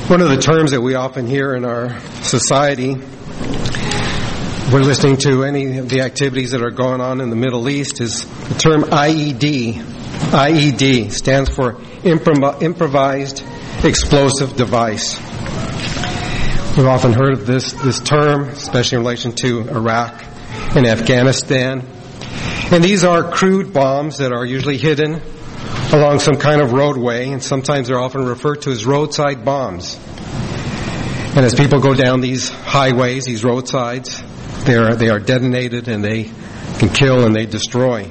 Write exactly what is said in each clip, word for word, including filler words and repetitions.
One of the terms that we often hear in our society, we're listening to any of the activities that are going on in the Middle East, is the term I E D. I E D stands for Impro- Improvised Explosive Device. We've often heard of this, this term, especially in relation to Iraq and Afghanistan. And these are crude bombs that are usually hidden along some kind of roadway, and sometimes they're often referred to as roadside bombs. And as people go down these highways, these roadsides, they are, they are detonated and they can kill and they destroy.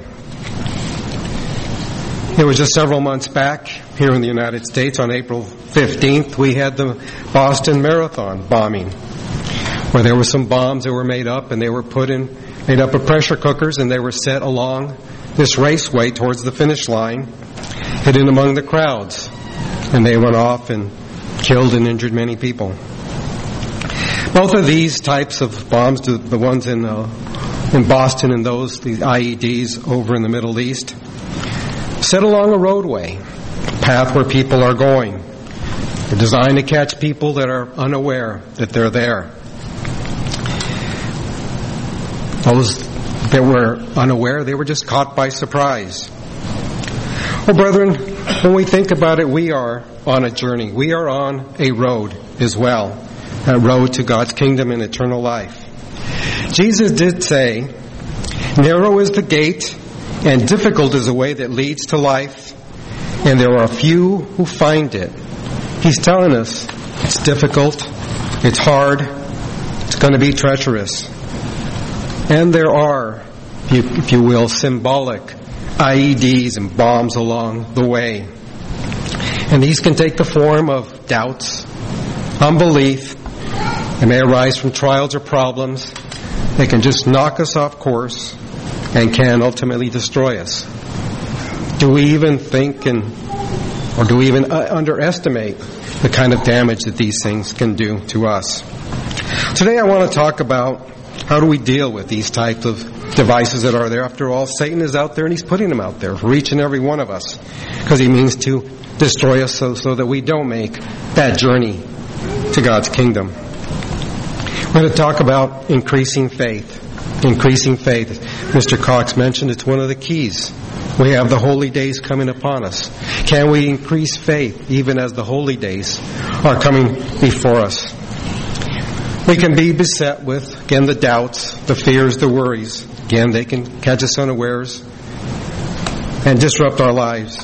It was just several months back here in the United States on April fifteenth, we had the Boston Marathon bombing, where there were some bombs that were made up and they were put in, made up of pressure cookers, and they were set along this raceway towards the finish line, hidden among the crowds. And they went off and killed and injured many people. Both of these types of bombs, the ones in uh, in Boston and those, the I E Ds over in the Middle East, set along a roadway, a path where people are going. They're designed to catch people that are unaware that they're there. Those that were unaware, they were just caught by surprise. Well, brethren, when we think about it, we are on a journey. We are on a road as well, a road to God's kingdom and eternal life. Jesus did say, "Narrow is the gate, and difficult is the way that leads to life, and there are few who find it." He's telling us it's difficult, it's hard, it's going to be treacherous. And there are, if you will, symbolic I E Ds and bombs along the way. And these can take the form of doubts, unbelief. They may arise from trials or problems. They can just knock us off course and can ultimately destroy us. Do we even think and, or do we even uh, underestimate the kind of damage that these things can do to us? Today I want to talk about how do we deal with these types of devices that are there. After all, Satan is out there and he's putting them out there for each and every one of us, because he means to destroy us so, so that we don't make that journey to God's kingdom. We're going to talk about increasing faith. Increasing faith. Mister Cox mentioned it's one of the keys. We have the holy days coming upon us. Can we increase faith even as the holy days are coming before us? We can be beset with, again, the doubts, the fears, the worries. Again, they can catch us unawares and disrupt our lives.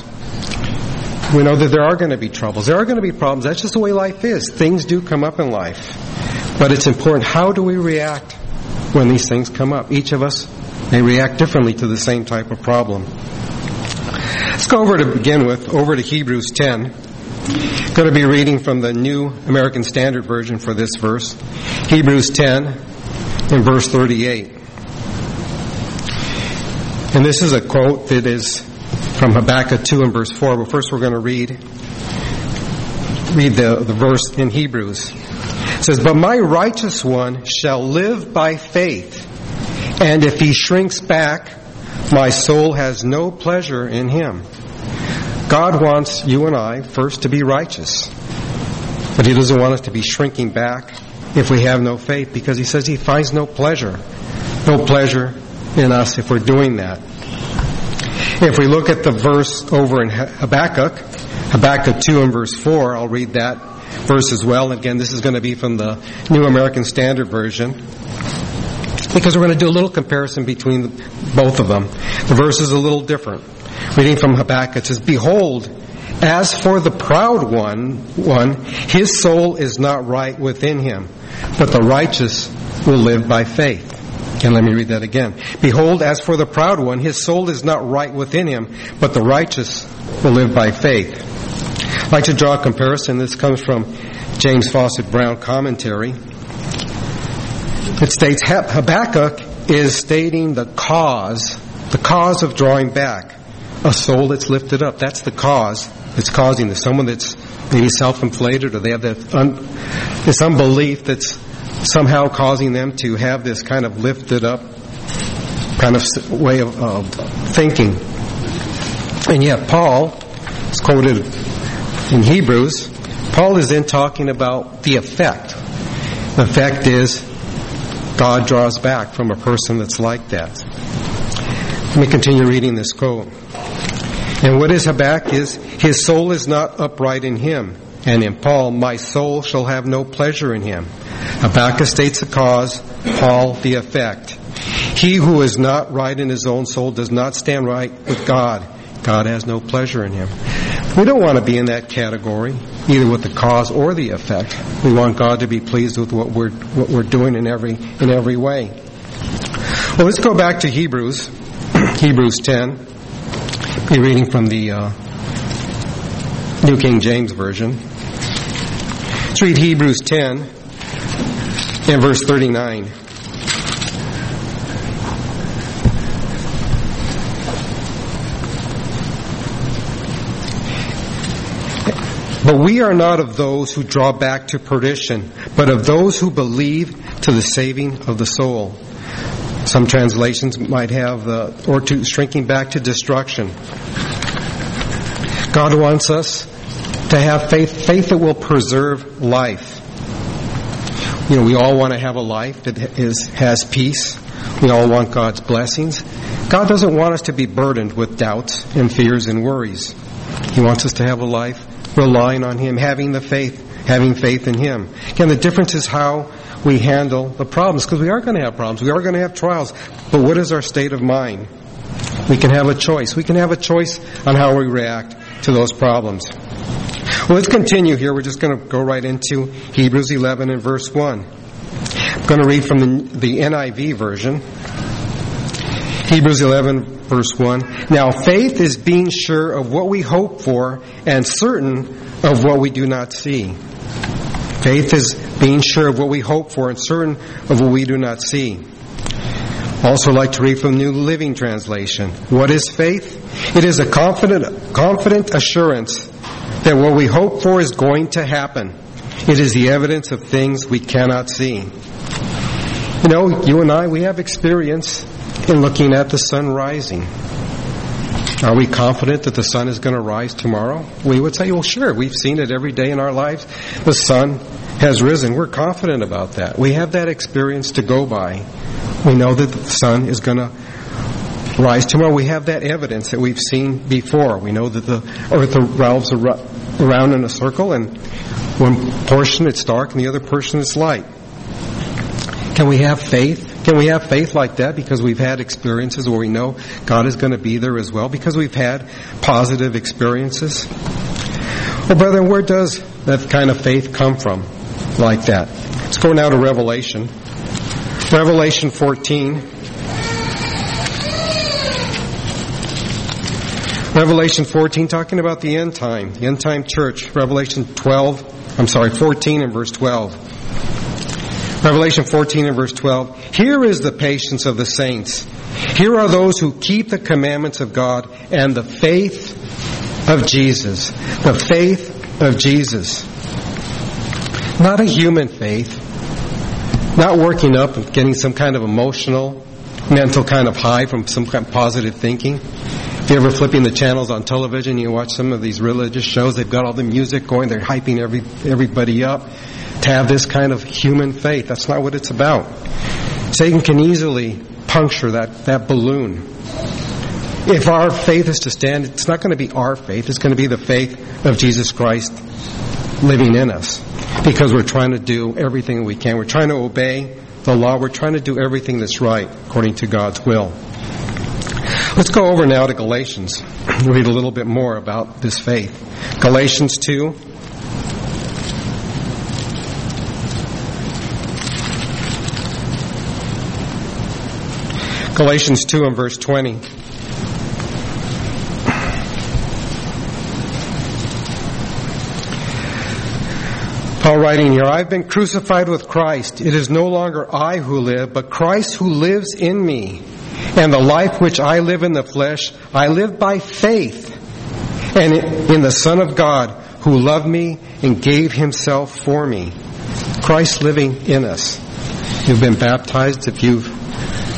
We know that there are going to be troubles. There are going to be problems. That's just the way life is. Things do come up in life. But it's important, how do we react when these things come up? Each of us may react differently to the same type of problem. Let's go over to begin with, over to Hebrews ten. I'm going to be reading from the New American Standard Version for this verse. Hebrews ten and verse thirty-eight. And this is a quote that is from Habakkuk two and verse four. But first we're going to read read the, the verse in Hebrews. It says, "But my righteous one shall live by faith, and if he shrinks back, my soul has no pleasure in him." God wants you and I first to be righteous, but he doesn't want us to be shrinking back if we have no faith, because he says he finds no pleasure, no pleasure in us if we're doing that. If we look at the verse over in Habakkuk, Habakkuk two and verse four, I'll read that verse as well. Again, this is going to be from the New American Standard Version, because we're going to do a little comparison between both of them. The verse is a little different. Reading from Habakkuk, it says, "Behold, as for the proud one, one, his soul is not right within him, but the righteous will live by faith." And let me read that again. "Behold, as for the proud one, his soul is not right within him, but the righteous will live by faith." I'd like to draw a comparison. This comes from James Fawcett Brown commentary. It states, Habakkuk is stating the cause, the cause of drawing back. A soul that's lifted up. That's the cause that's causing this. Someone that's maybe self-inflated, or they have that un, this unbelief that's somehow causing them to have this kind of lifted up kind of way of uh, thinking. And yet Paul is quoted in Hebrews Paul is then talking about the effect. The effect is God draws back from a person that's like that. Let me continue reading this quote. And what is Habakkuk is, his soul is not upright in him. And in Paul, my soul shall have no pleasure in him. Habakkuk states the cause, Paul the effect. He who is not right in his own soul does not stand right with God. God has no pleasure in him. We don't want to be in that category, either with the cause or the effect. We want God to be pleased with what we're what we're doing in every in every way. Well, let's go back to Hebrews, Hebrews ten. Be reading from the uh, New King James Version. Let's read Hebrews ten and verse thirty-nine. But we are not of those who draw back to perdition, but of those who believe to the saving of the soul. Some translations might have, uh, or to shrinking back to destruction. God wants us to have faith, faith that will preserve life. You know, we all want to have a life that is, has peace. We all want God's blessings. God doesn't want us to be burdened with doubts and fears and worries. He wants us to have a life relying on Him, having the faith, having faith in Him. Again, the difference is how we handle the problems, because we are going to have problems. We are going to have trials. But what is our state of mind? We can have a choice. We can have a choice on how we react to those problems. Well, let's continue here. We're just going to go right into Hebrews eleven and verse one. I'm going to read from the, the N I V version. Hebrews eleven, verse one. Now, faith is being sure of what we hope for and certain of what we do not see. Faith is being sure of what we hope for and certain of what we do not see. Also like to read from New Living Translation. What is faith? It is a confident, confident assurance that what we hope for is going to happen. It is the evidence of things we cannot see. You know, you and I, we have experience in looking at the sun rising. Are we confident that the sun is going to rise tomorrow? We would say, well, sure, we've seen it every day in our lives. The sun has risen. We're confident about that. We have that experience to go by. We know that the sun is going to rise tomorrow. We have that evidence that we've seen before. We know that the earth revolves around in a circle, and one portion it's dark and the other portion it's light. Can we have faith? Can we have faith like that because we've had experiences where we know God is going to be there as well, because we've had positive experiences? Well, brethren, where does that kind of faith come from like that? Let's go now to Revelation. Revelation fourteen. Revelation fourteen, talking about the end time, the end time church. Revelation twelve, I'm sorry, fourteen and verse twelve. Revelation fourteen and verse twelve. Here is the patience of the saints. Here are those who keep the commandments of God and the faith of Jesus. The faith of Jesus. Not a human faith. Not working up and getting some kind of emotional, mental kind of high from some kind of positive thinking. If you're ever flipping the channels on television, you watch some of these religious shows, they've got all the music going, they're hyping every everybody up. To have this kind of human faith, that's not what it's about. Satan can easily puncture that, that balloon. If our faith is to stand, it's not going to be our faith, it's going to be the faith of Jesus Christ living in us. Because we're trying to do everything we can. We're trying to obey the law. We're trying to do everything that's right according to God's will. Let's go over now to Galatians. Read a little bit more about this faith. Galatians two. Galatians two and verse twenty. Paul writing here, I've been crucified with Christ. It is no longer I who live, but Christ who lives in me. And the life which I live in the flesh, I live by faith and in the Son of God who loved me and gave Himself for me. Christ living in us. You've been baptized. If you've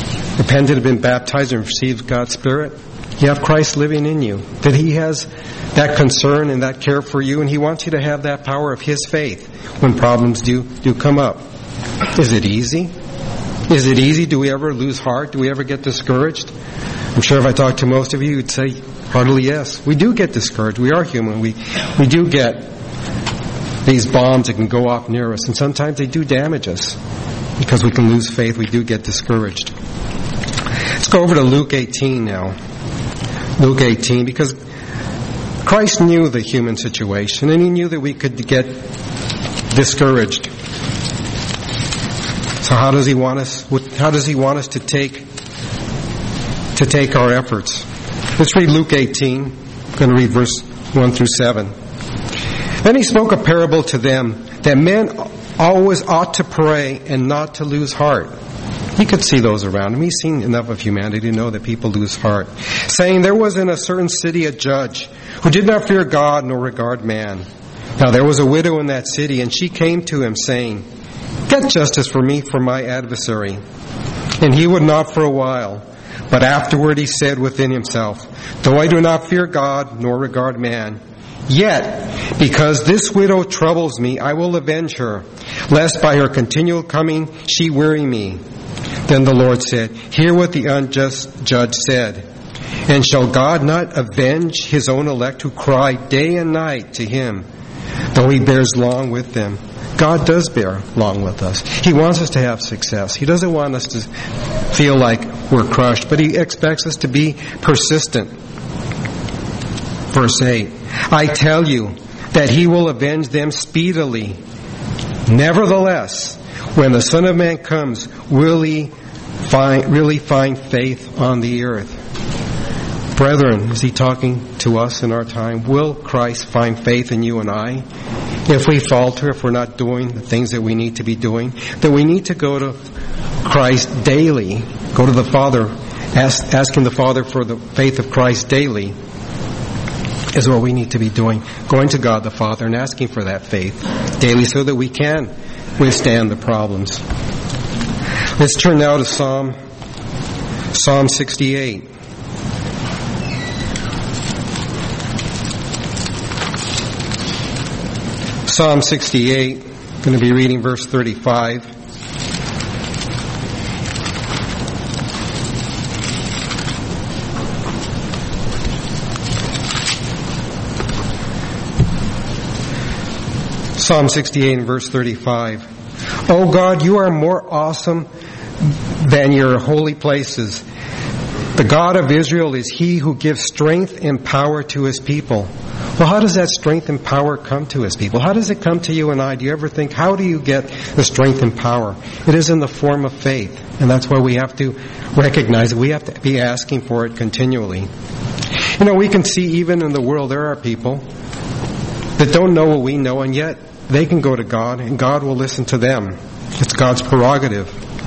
repented and been baptized and received God's Spirit, you have Christ living in you. That He has that concern and that care for you, and He wants you to have that power of His faith when problems do, do come up. Is it easy? Is it easy? Do we ever lose heart? Do we ever get discouraged? I'm sure if I talked to most of you, you'd say heartily yes. We do get discouraged. We are human. We, we do get these bombs that can go off near us, and sometimes they do damage us because we can lose faith. We do get discouraged. Let's go over to Luke eighteen now. Luke eighteen, because Christ knew the human situation, and He knew that we could get discouraged. So how does He want us? How does He want us to take to take our efforts? Let's read Luke eighteen. I'm going to read verse one through seven. Then He spoke a parable to them that men always ought to pray and not to lose heart. He could see those around him. He's seen enough of humanity to know that people lose heart. Saying, there was in a certain city a judge who did not fear God nor regard man. Now there was a widow in that city, and she came to him saying, get justice for me from my adversary. And he would not for a while. But afterward he said within himself, though I do not fear God nor regard man, yet because this widow troubles me, I will avenge her, lest by her continual coming she weary me. Then the Lord said, hear what the unjust judge said. And shall God not avenge His own elect who cry day and night to Him, though He bears long with them? God does bear long with us. He wants us to have success. He doesn't want us to feel like we're crushed, but He expects us to be persistent. Verse eight, I tell you that He will avenge them speedily. Nevertheless, when the Son of Man comes, will He find, really find faith on the earth? Brethren, is He talking to us in our time? Will Christ find faith in you and I? If we falter, if we're not doing the things that we need to be doing, then we need to go to Christ daily. Go to the Father, ask, asking the Father for the faith of Christ daily is what we need to be doing. Going to God the Father and asking for that faith daily so that we can withstand the problems. Let's turn now to Psalm, Psalm sixty-eight. Psalm sixty-eight, I'm going to be reading verse thirty-five. Psalm sixty-eight and verse thirty-five. O God, you are more awesome than your holy places. The God of Israel is He who gives strength and power to His people. Well, how does that strength and power come to His people? How does it come to you and I? Do you ever think, how do you get the strength and power? It is in the form of faith. And that's why we have to recognize it. We have to be asking for it continually. You know, we can see even in the world there are people that don't know what we know, and yet they can go to God and God will listen to them. It's God's prerogative.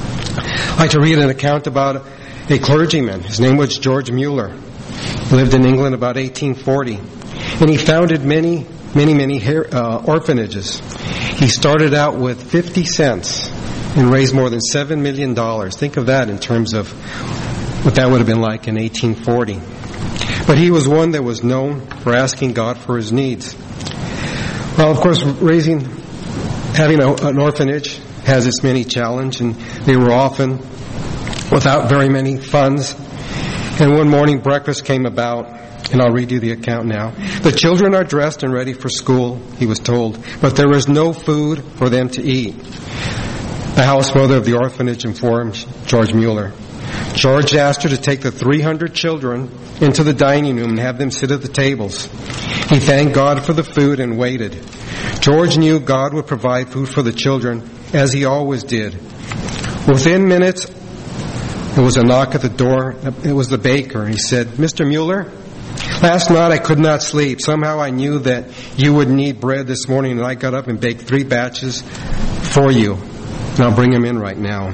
I like to read an account about a clergyman. His name was George Mueller. He lived in England about eighteen forty. And he founded many, many, many uh, orphanages. He started out with fifty cents and raised more than seven million dollars. Think of that in terms of what that would have been like in eighteen forty. But he was one that was known for asking God for his needs. Well, of course, raising, having a, an orphanage has its many challenges, and they were often without very many funds. And one morning breakfast came about, and I'll read you the account now. The children are dressed and ready for school, he was told, but there is no food for them to eat. The house mother of the orphanage informed George Mueller. George asked her to take the three hundred children into the dining room and have them sit at the tables. He thanked God for the food and waited. George knew God would provide food for the children, as He always did. Within minutes, there was a knock at the door. It was the baker. He said, Mister Mueller, last night I could not sleep. Somehow I knew that you would need bread this morning, and I got up and baked three batches for you. And I'll bring them in right now.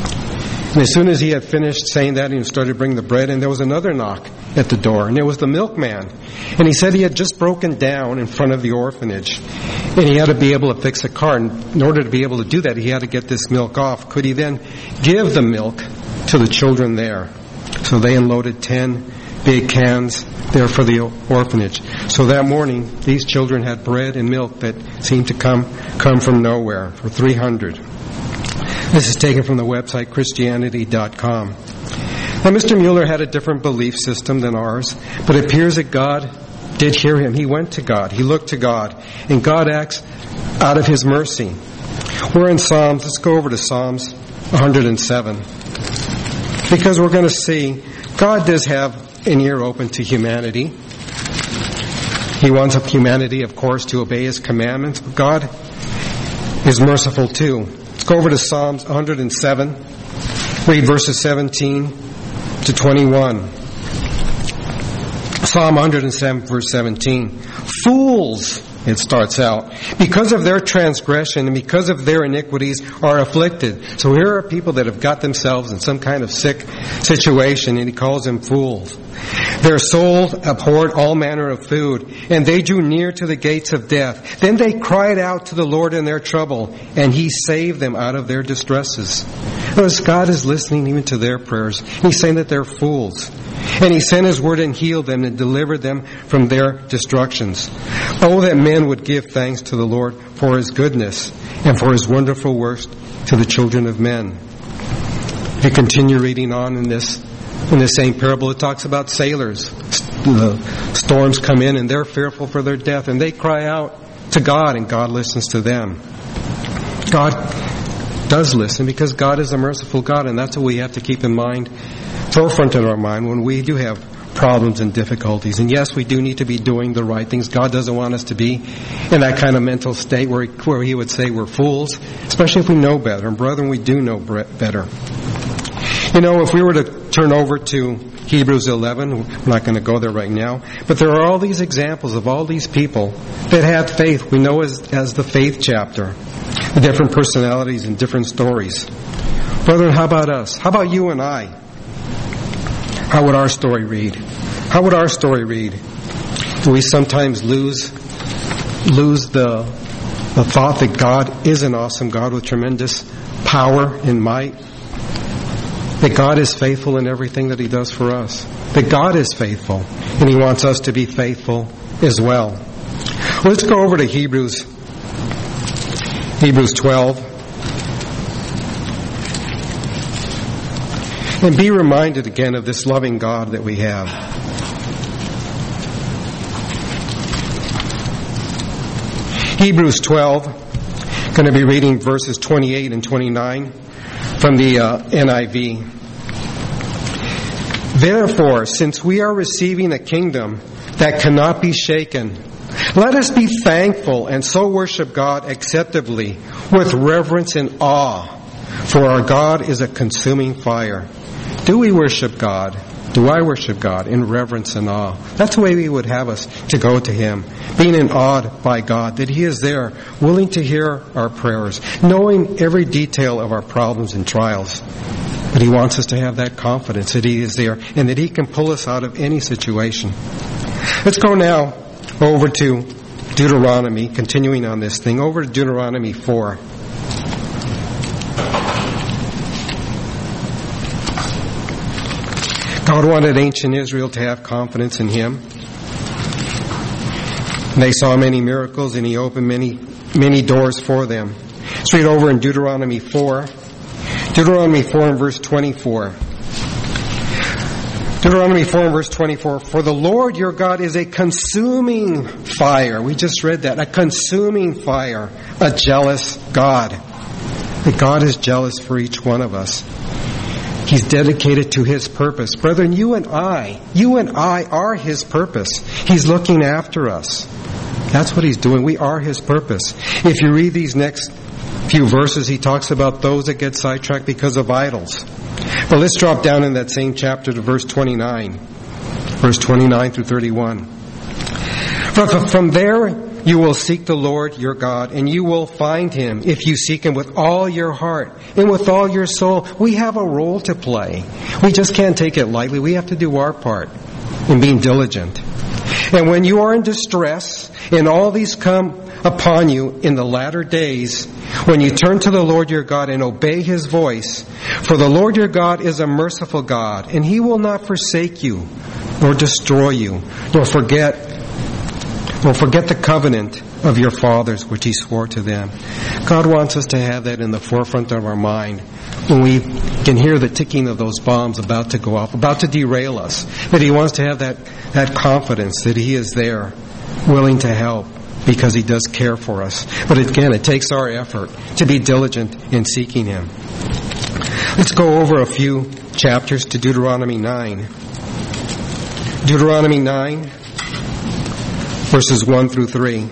And as soon as he had finished saying that, he started bringing the bread, and there was another knock at the door, and it was the milkman. And he said he had just broken down in front of the orphanage, and he had to be able to fix a car. And in order to be able to do that, he had to get this milk off. Could he then give the milk to the children there? So they unloaded ten big cans there for the orphanage. So that morning, these children had bread and milk that seemed to come come from nowhere for three hundred. This is taken from the website Christianity dot com. Now, Mister Mueller had a different belief system than ours, but it appears that God did hear him. He went to God. He looked to God. And God acts out of His mercy. We're in Psalms. Let's go over to Psalms one hundred seven. Because we're going to see God does have an ear open to humanity. He wants humanity, of course, to obey His commandments. But God is merciful too. Let's go over to Psalms one hundred seven. Read verses seventeen to twenty-one. Psalm one hundred seven, verse seventeen. Fools, it starts out, because of their transgression and because of their iniquities are afflicted. So here are people that have got themselves in some kind of sick situation, and He calls them fools. Their souls abhorred all manner of food, and they drew near to the gates of death. Then they cried out to the Lord in their trouble, and He saved them out of their distresses. Notice God is listening even to their prayers. He's saying that they're fools. And He sent His word and healed them and delivered them from their destructions. Oh, that men would give thanks to the Lord for His goodness and for His wonderful works to the children of men. If you continue reading on in this In the same parable, it talks about sailors. The storms come in and they're fearful for their death, and they cry out to God, and God listens to them. God does listen because God is a merciful God, and that's what we have to keep in mind, forefront in our mind when we do have problems and difficulties. And yes, we do need to be doing the right things. God doesn't want us to be in that kind of mental state where He, where he would say we're fools, especially if we know better. And brethren, we do know better. You know, if we were to turn over to Hebrews eleven, we're not going to go there right now, but there are all these examples of all these people that had faith. We know as, as the faith chapter, the different personalities and different stories. Brethren, how about us? How about you and I? How would our story read? How would our story read? Do we sometimes lose lose the, the thought that God is an awesome God with tremendous power and might? That God is faithful in everything that He does for us. That God is faithful, and He wants us to be faithful as well. Let's go over to Hebrews, Hebrews twelve. And be reminded again of this loving God that we have. Hebrews twelve, going to be reading verses twenty-eight and twenty-nine. From the uh, N I V. Therefore, since we are receiving a kingdom that cannot be shaken, let us be thankful and so worship God acceptably with reverence and awe, for our God is a consuming fire. Do we worship God? Do I worship God in reverence and awe? That's the way we would have us to go to Him, being in awe by God, that He is there, willing to hear our prayers, knowing every detail of our problems and trials. But He wants us to have that confidence that He is there and that He can pull us out of any situation. Let's go now over to Deuteronomy, continuing on this thing, over to Deuteronomy four. God wanted ancient Israel to have confidence in Him. They saw many miracles, and He opened many, many doors for them. Let's read over in Deuteronomy four. Deuteronomy four and verse twenty-four. Deuteronomy four and verse twenty-four. For the Lord your God is a consuming fire. We just read that. A consuming fire. A jealous God. That God is jealous for each one of us. He's dedicated to His purpose. Brethren, you and I, you and I are His purpose. He's looking after us. That's what He's doing. We are His purpose. If you read these next few verses, He talks about those that get sidetracked because of idols. But let's drop down in that same chapter to verse twenty-nine. Verse twenty-nine through thirty-one. From there you will seek the Lord your God, and you will find Him if you seek Him with all your heart and with all your soul. We have a role to play. We just can't take it lightly. We have to do our part in being diligent. And when you are in distress, and all these come upon you in the latter days, when you turn to the Lord your God and obey His voice, for the Lord your God is a merciful God, and He will not forsake you, nor destroy you, nor forget, nor forget the covenant of your fathers which he swore to them. God wants us to have that in the forefront of our mind when we can hear the ticking of those bombs about to go off, about to derail us. That he wants to have that, that confidence that he is there, willing to help, because he does care for us. But again, it takes our effort to be diligent in seeking him. Let's go over a few chapters to Deuteronomy nine. Deuteronomy nine, verses one through three.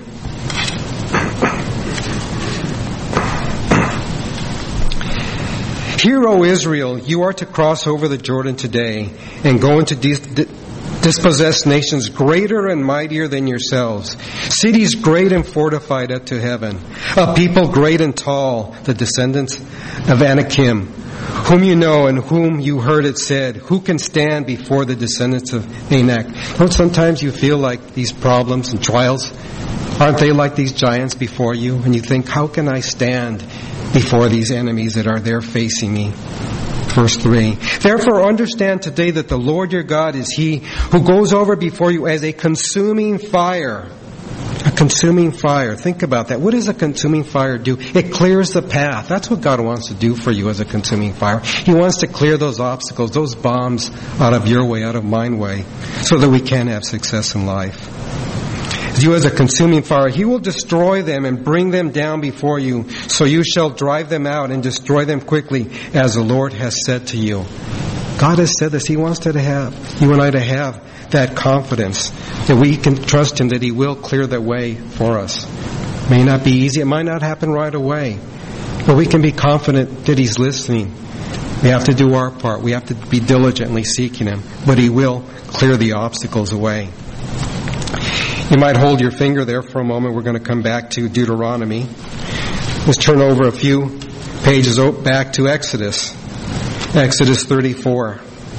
Hear, O Israel, you are to cross over the Jordan today and go into dis- dispossess nations greater and mightier than yourselves, cities great and fortified up to heaven, a people great and tall, the descendants of Anakim, whom you know and whom you heard it said, who can stand before the descendants of Anak? Don't sometimes you feel like these problems and trials, aren't they like these giants before you? And you think, how can I stand before these enemies that are there facing me? Verse three. Therefore understand today that the Lord your God is He who goes over before you as a consuming fire. A consuming fire. Think about that. What does a consuming fire do? It clears the path. That's what God wants to do for you as a consuming fire. He wants to clear those obstacles, those bombs out of your way, out of mine way, so that we can have success in life. You as a consuming fire, He will destroy them and bring them down before you, so you shall drive them out and destroy them quickly, as the Lord has said to you. God has said this. He wants to have, you and I to have that confidence that we can trust Him, that He will clear the way for us. It may not be easy. It might not happen right away. But we can be confident that He's listening. We have to do our part. We have to be diligently seeking Him. But He will clear the obstacles away. You might hold your finger there for a moment. We're going to come back to Deuteronomy. Let's turn over a few pages back to Exodus. Exodus thirty-four.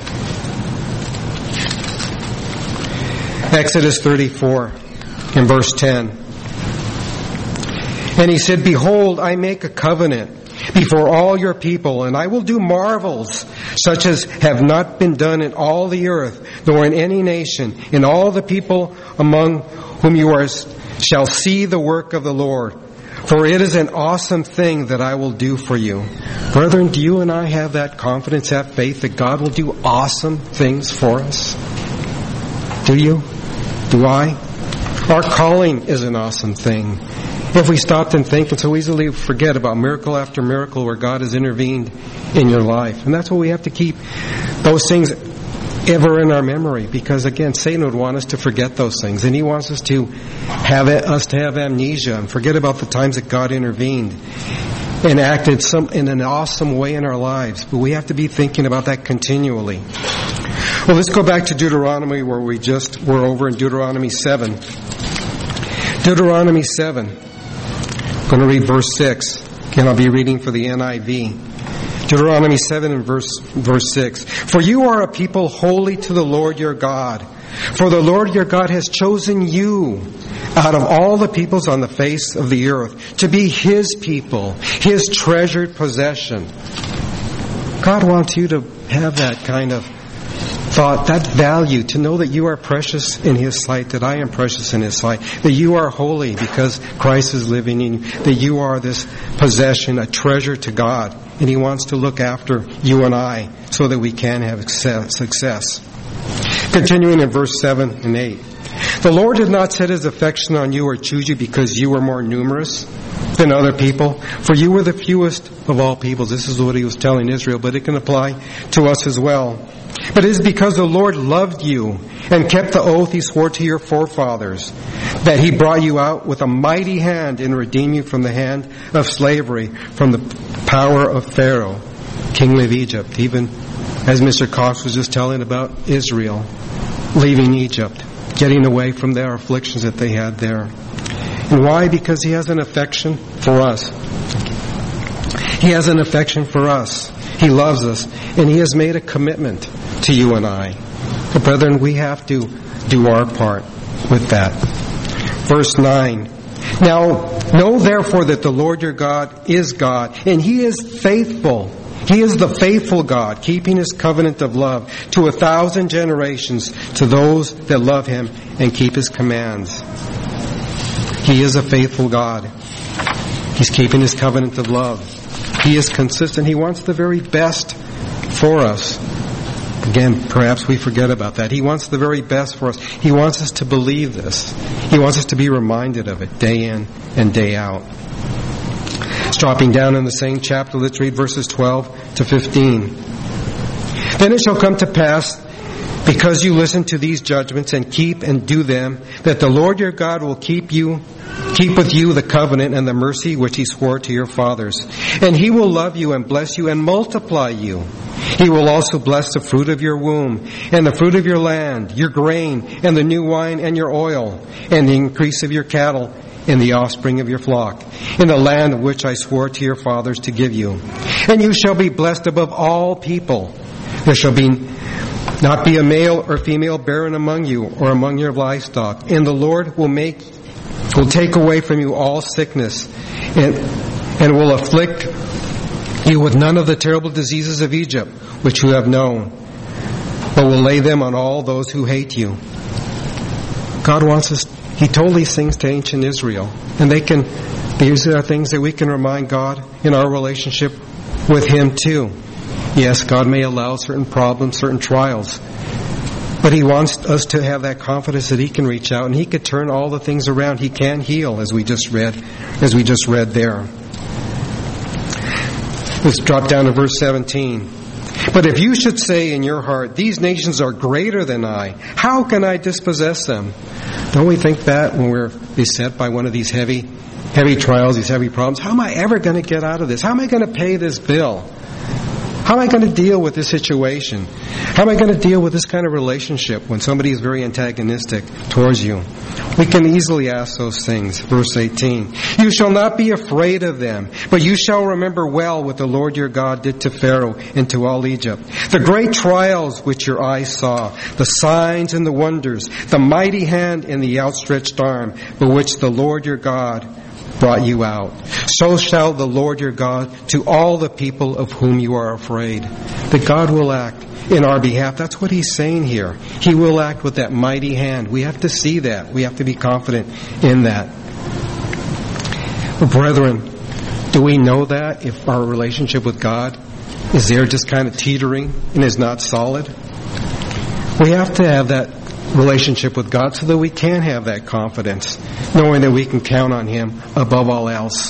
Exodus thirty-four in verse ten. And he said, behold, I make a covenant before all your people, and I will do marvels such as have not been done in all the earth, nor in any nation, in all the people among whom you are shall see the work of the Lord. For it is an awesome thing that I will do for you. Brethren, do you and I have that confidence, that faith that God will do awesome things for us? Do you? Do I? Our calling is an awesome thing. If we stopped and think and so easily forget about miracle after miracle where God has intervened in your life. And that's what we have to keep those things ever in our memory, because again, Satan would want us to forget those things, and he wants us to have it, us to have amnesia and forget about the times that God intervened and acted some in an awesome way in our lives. But we have to be thinking about that continually. Well, let's go back to Deuteronomy, where we just were over in Deuteronomy seven. Deuteronomy seven. I'm going to read verse six. Again, I'll be reading for the N I V. Deuteronomy seven and verse, verse six. For you are a people holy to the Lord your God. For the Lord your God has chosen you out of all the peoples on the face of the earth to be His people, His treasured possession. God wants you to have that kind of thought, that value, to know that you are precious in His sight, that I am precious in His sight, that you are holy because Christ is living in you, that you are this possession, a treasure to God. And He wants to look after you and I so that we can have success. Continuing in verse seven and eight. The Lord did not set His affection on you or choose you because you were more numerous than other people, for you were the fewest of all peoples. This is what He was telling Israel, but it can apply to us as well. But it is because the Lord loved you and kept the oath He swore to your forefathers, that He brought you out with a mighty hand and redeemed you from the hand of slavery, from the power of Pharaoh, king of Egypt. Even as Mister Cox was just telling about Israel leaving Egypt, getting away from their afflictions that they had there. And why? Because He has an affection for us. He has an affection for us. He loves us, and He has made a commitment to you and I. But brethren, we have to do our part with that. Verse nine. Now, know therefore that the Lord your God is God, and He is faithful. He is the faithful God, keeping His covenant of love to a thousand generations to those that love Him and keep His commands. He is a faithful God. He's keeping His covenant of love. He is consistent. He wants the very best for us. Again, perhaps we forget about that. He wants the very best for us. He wants us to believe this. He wants us to be reminded of it day in and day out. Dropping down in the same chapter, let's read verses twelve to fifteen. Then it shall come to pass, because you listen to these judgments and keep and do them, that the Lord your God will keep you, keep with you the covenant and the mercy which He swore to your fathers. And He will love you and bless you and multiply you. He will also bless the fruit of your womb, and the fruit of your land, your grain, and the new wine, and your oil, and the increase of your cattle, and the offspring of your flock, in the land of which I swore to your fathers to give you. And you shall be blessed above all people. There shall be not be a male or female barren among you, or among your livestock. And the Lord will make, will take away from you all sickness, and, and will afflict you with none of the terrible diseases of Egypt, which you have known, but will lay them on all those who hate you. God wants us, He told these things to ancient Israel, and they can, these are things that we can remind God in our relationship with Him too. Yes, God may allow certain problems, certain trials, but He wants us to have that confidence that He can reach out and He could turn all the things around. He can heal, as we just read, as we just read there. Let's drop down to verse seventeen. But if you should say in your heart, these nations are greater than I, how can I dispossess them? Don't we think that when we're beset by one of these heavy, heavy trials, these heavy problems? How am I ever going to get out of this? How am I going to pay this bill? How am I going to deal with this situation? How am I going to deal with this kind of relationship when somebody is very antagonistic towards you? We can easily ask those things. Verse eighteen. You shall not be afraid of them, but you shall remember well what the Lord your God did to Pharaoh and to all Egypt. The great trials which your eyes saw, the signs and the wonders, the mighty hand and the outstretched arm, by which the Lord your God brought you out. So shall the Lord your God to all the people of whom you are afraid. That God will act in our behalf. That's what He's saying here. He will act with that mighty hand. We have to see that. We have to be confident in that. Brethren, do we know that if our relationship with God is there just kind of teetering and is not solid? We have to have that relationship with God so that we can have that confidence, knowing that we can count on Him above all else.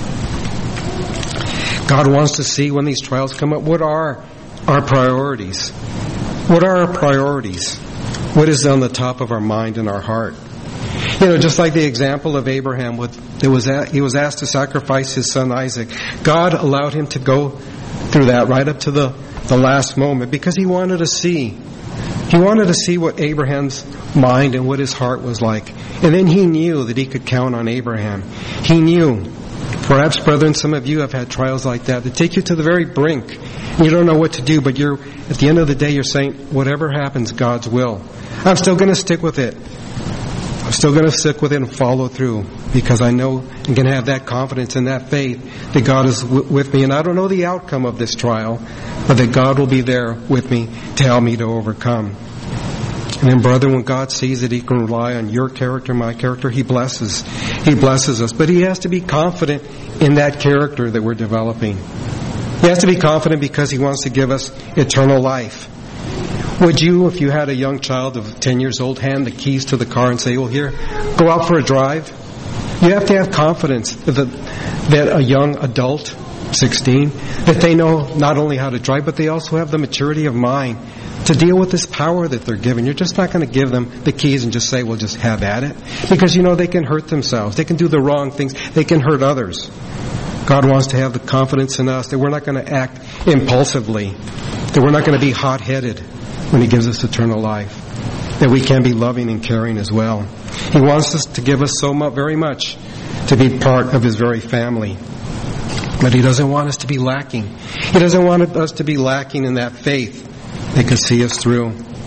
God wants to see when these trials come up, what are our priorities? What are our priorities? What is on the top of our mind and our heart? You know, just like the example of Abraham, with, there was a, he was asked to sacrifice his son Isaac. God allowed him to go through that right up to the, the last moment because He wanted to see He wanted to see what Abraham's mind and what his heart was like. And then He knew that he could count on Abraham. He knew. Perhaps, brethren, some of you have had trials like that that take you to the very brink. And you don't know what to do, but you're, at the end of the day, you're saying, whatever happens, God's will. I'm still going to stick with it. I'm still going to stick with it and follow through because I know I'm going to have that confidence and that faith that God is w- with me. And I don't know the outcome of this trial, but that God will be there with me to help me to overcome. And then, brother, when God sees that He can rely on your character, my character, He blesses. He blesses us. But He has to be confident in that character that we're developing. He has to be confident because He wants to give us eternal life. Would you, if you had a young child of ten years old, hand the keys to the car and say, well, here, go out for a drive? You have to have confidence that, that a young adult, sixteen, that they know not only how to drive, but they also have the maturity of mind to deal with this power that they're given. You're just not going to give them the keys and just say, well, just have at it. Because, you know, they can hurt themselves. They can do the wrong things. They can hurt others. God wants to have the confidence in us that we're not going to act impulsively, that we're not going to be hot-headed when He gives us eternal life, that we can be loving and caring as well. He wants us to give us so much, very much to be part of His very family. But He doesn't want us to be lacking. He doesn't want us to be lacking in that faith that could see us through.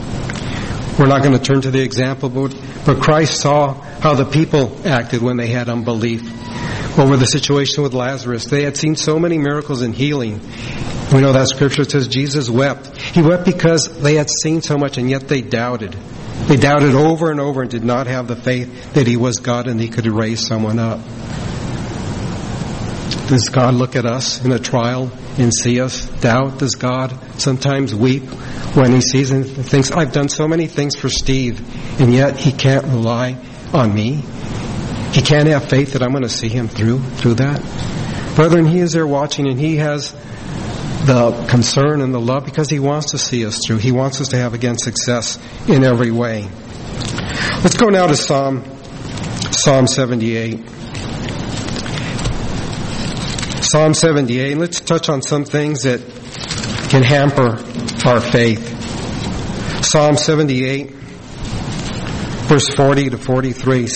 We're not going to turn to the example, but, but Christ saw how the people acted when they had unbelief. Over the situation with Lazarus, they had seen so many miracles and healing. And We know that scripture says Jesus wept. He wept because they had seen so much and yet they doubted. They doubted over and over and did not have the faith that He was God and He could raise someone up. Does God look at us in a trial and see us doubt? Does God sometimes weep when He sees and thinks, I've done so many things for Steve, and yet he can't rely on me? He can't have faith that I'm going to see him through, through that? Brethren, He is there watching, and He has the concern and the love because He wants to see us through. He wants us to have, again, success in every way. Let's go now to Psalm, Psalm seventy-eight. Psalm seventy-eight. Let's touch on some things that can hamper our faith. Psalm seventy-eight, verse forty to forty-three.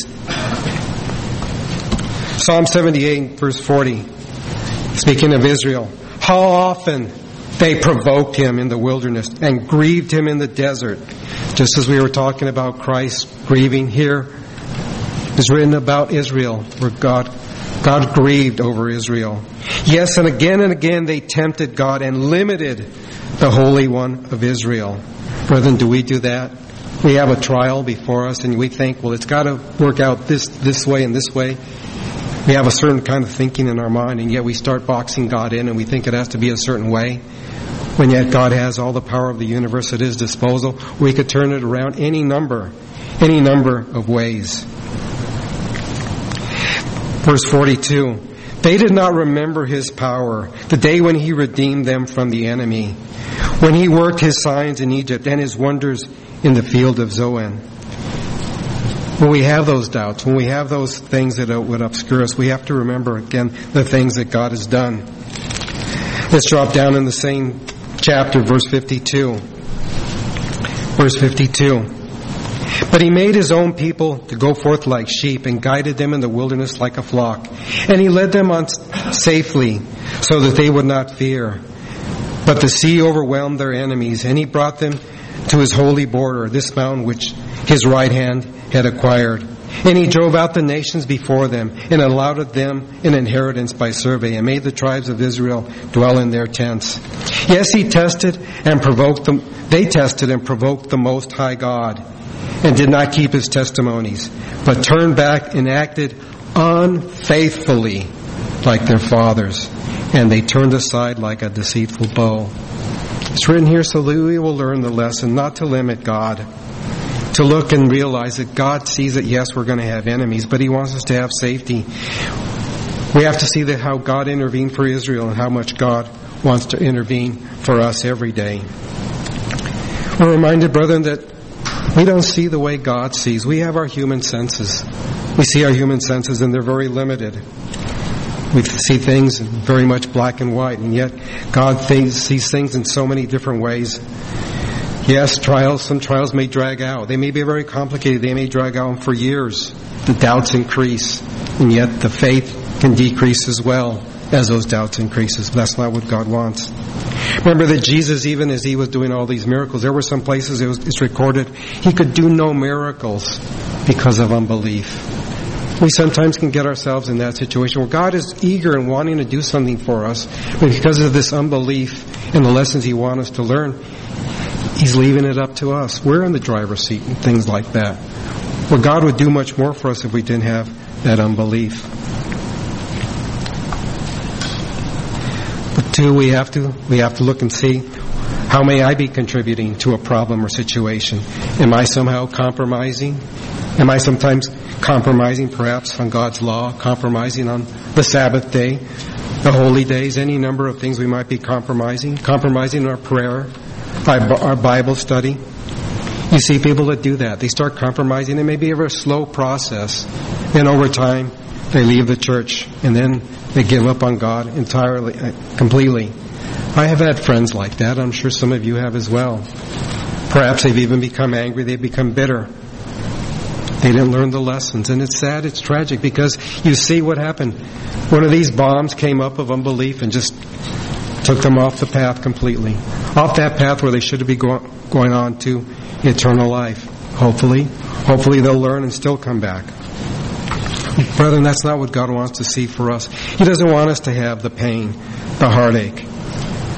Psalm seventy-eight, verse forty. Speaking of Israel. How often they provoked Him in the wilderness and grieved Him in the desert. Just as we were talking about Christ grieving here, it's written about Israel, where God God grieved over Israel. Yes, and again and again they tempted God and limited the Holy One of Israel. Brethren, do we do that? We have a trial before us and we think, well, it's got to work out this this way and this way. We have a certain kind of thinking in our mind, and yet we start boxing God in and we think it has to be a certain way. When yet God has all the power of the universe at His disposal. We could turn it around any number, any number of ways. Verse forty-two, they did not remember His power, the day when He redeemed them from the enemy, when He worked His signs in Egypt and His wonders in the field of Zoan. When we have those doubts, when we have those things that would obscure us, we have to remember again the things that God has done. Let's drop down in the same chapter, verse fifty-two. Verse fifty-two. But He made His own people to go forth like sheep and guided them in the wilderness like a flock. And He led them on safely so that they would not fear. But the sea overwhelmed their enemies, and He brought them to His holy border, this mountain which His right hand had acquired. And He drove out the nations before them and allotted them an inheritance by survey and made the tribes of Israel dwell in their tents. Yes, He tested and provoked them. They tested and provoked the Most High God and did not keep His testimonies, but turned back and acted unfaithfully like their fathers, and they turned aside like a deceitful bow. It's written here so that we will learn the lesson not to limit God, to look and realize that God sees that, yes, we're going to have enemies, but He wants us to have safety. We have to see that how God intervened for Israel and how much God wants to intervene for us every day. We're reminded, brethren, that we don't see the way God sees. We have our human senses. We see our human senses and they're very limited. We see things very much black and white, and yet God sees things in so many different ways. Yes, trials, some trials may drag out. They may be very complicated. They may drag out for years. The doubts increase, and yet the faith can decrease as well as those doubts increases. But that's not what God wants. Remember that Jesus, even as He was doing all these miracles, there were some places it was, it's recorded He could do no miracles because of unbelief. We sometimes can get ourselves in that situation where God is eager and wanting to do something for us, but because of this unbelief and the lessons He wants us to learn, He's leaving it up to us. We're in the driver's seat and things like that. Where God would do much more for us if we didn't have that unbelief. But two, we have to we have to look and see, how may I be contributing to a problem or situation? Am I somehow compromising? Am I sometimes compromising perhaps on God's law, compromising on the Sabbath day, the holy days, any number of things we might be compromising, compromising our prayer, our Bible study? You see people that do that. They start compromising. It may be a very slow process. Then over time, they leave the church and then they give up on God entirely, completely. I have had friends like that. I'm sure some of you have as well. Perhaps they've even become angry. They've become bitter. They didn't learn the lessons. And it's sad, it's tragic, because you see what happened. One of these bombs came up of unbelief and just took them off the path completely. Off that path where they should be go- going on to eternal life. Hopefully. Hopefully they'll learn and still come back. Brethren, that's not what God wants to see for us. He doesn't want us to have the pain, the heartache.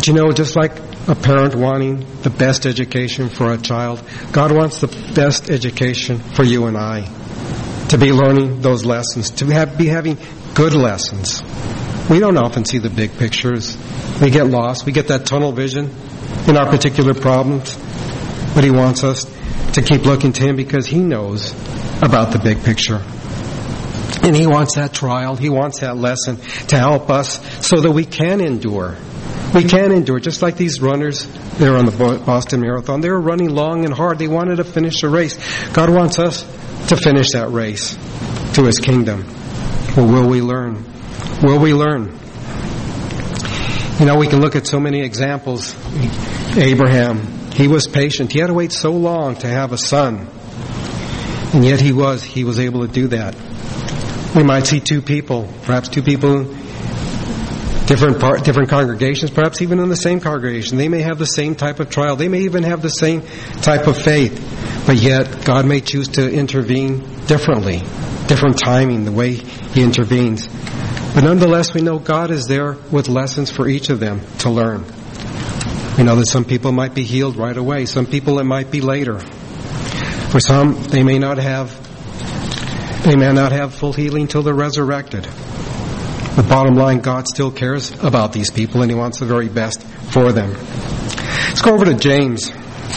But you know, just like a parent wanting the best education for a child, God wants the best education for you and I. To be learning those lessons, to have, be having good lessons. We don't often see the big pictures. We get lost. We get that tunnel vision in our particular problems. But He wants us to keep looking to Him because He knows about the big picture. And He wants that trial. He wants that lesson to help us so that we can endure. We can endure. Just like these runners there on the Boston Marathon. They were running long and hard. They wanted to finish the race. God wants us to finish that race to His kingdom. Well, will we learn? Will we learn? You know, we can look at so many examples. Abraham, he was patient. He had to wait so long to have a son. And yet he was, he was able to do that. We might see two people, perhaps two people, different part, different congregations, perhaps even in the same congregation. They may have the same type of trial. They may even have the same type of faith. But yet, God may choose to intervene differently, different timing, the way He intervenes. But nonetheless, we know God is there with lessons for each of them to learn. We know that some people might be healed right away. Some people it might be later. For some, they may not have, they may not have full healing until they're resurrected. The bottom line, God still cares about these people and He wants the very best for them. Let's go over to James.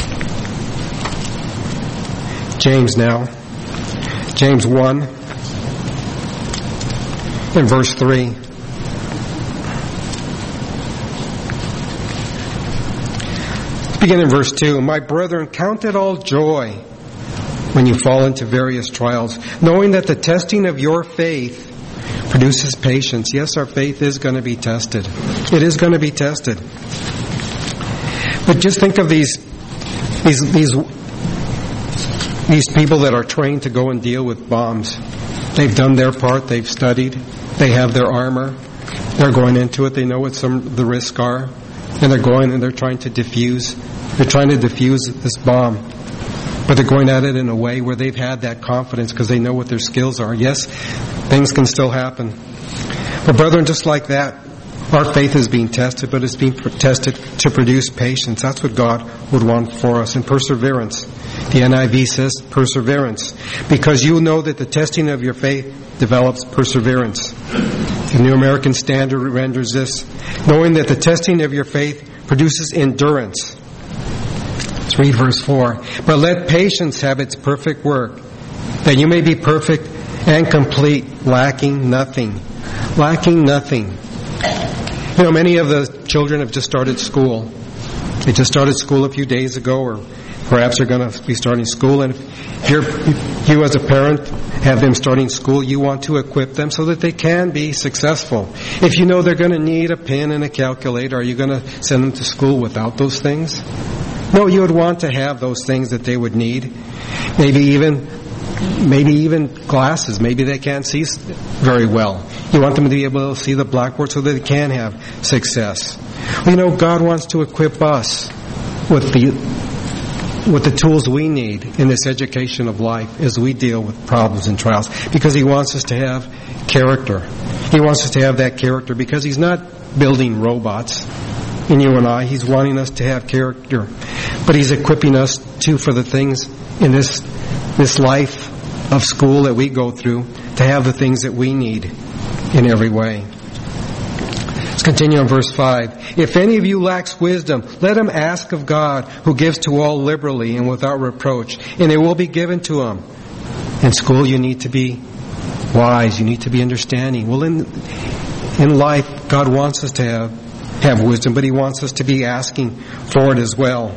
James now. James one and verse three. Begin in verse two. My brethren, count it all joy when you fall into various trials, knowing that the testing of your faith produces patience. Yes, our faith is going to be tested. It is going to be tested. But just think of these, these, these, these people that are trained to go and deal with bombs. They've done their part. They've studied. They have their armor. They're going into it. They know what some the risks are, and they're going and they're trying to defuse. They're trying to defuse this bomb, but they're going at it in a way where they've had that confidence because they know what their skills are. Yes, things can still happen. But brethren, just like that, our faith is being tested, but it's being tested to produce patience. That's what God would want for us, and perseverance. The N I V says perseverance, because you know that the testing of your faith develops perseverance. The New American Standard renders this, knowing that the testing of your faith produces endurance. Let's read verse four. But let patience have its perfect work, that you may be perfect and complete, lacking nothing. Lacking nothing. You know, many of the children have just started school. They just started school a few days ago, or perhaps they're going to be starting school. And if you're, you as a parent have them starting school, you want to equip them so that they can be successful. If you know they're going to need a pen and a calculator, are you going to send them to school without those things? No, you would want to have those things that they would need. Maybe even Maybe even glasses. Maybe they can't see very well. You want them to be able to see the blackboard so that they can have success. Well, you know, God wants to equip us with the with the tools we need in this education of life as we deal with problems and trials, because He wants us to have character. He wants us to have that character because He's not building robots in you and I. He's wanting us to have character. But He's equipping us too for the things in this this life of school that we go through to have the things that we need in every way. Let's continue on verse five. If any of you lacks wisdom, let him ask of God, who gives to all liberally and without reproach, and it will be given to him. In school you need to be wise, you need to be understanding. Well, in in life, God wants us to have, have wisdom, but He wants us to be asking for it as well.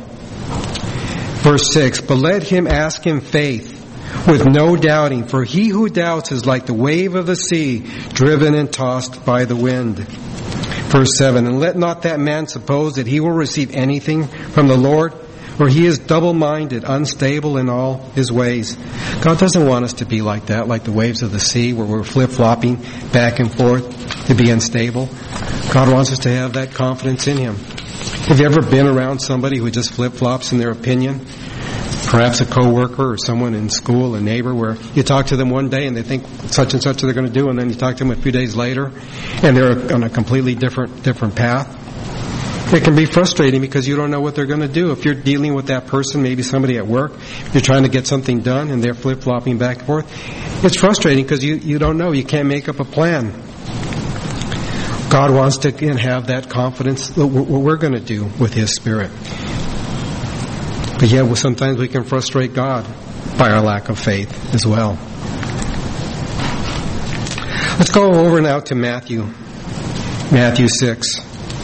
Verse six, but let him ask in faith, with no doubting, for he who doubts is like the wave of the sea, driven and tossed by the wind. Verse seven, and let not that man suppose that he will receive anything from the Lord, for he is double-minded, unstable in all his ways. God doesn't want us to be like that, like the waves of the sea, where we're flip-flopping back and forth to be unstable. God wants us to have that confidence in Him. Have you ever been around somebody who just flip-flops in their opinion? Perhaps a coworker or someone in school, a neighbor, where you talk to them one day and they think such and such they're going to do, and then you talk to them a few days later and they're on a completely different different path. It can be frustrating because you don't know what they're going to do. If you're dealing with that person, maybe somebody at work, you're trying to get something done and they're flip-flopping back and forth. It's frustrating because you, you don't know. You can't make up a plan. God wants to again have that confidence that what we're going to do with His Spirit. But yet sometimes we can frustrate God by our lack of faith as well. Let's go over now to Matthew. Matthew six.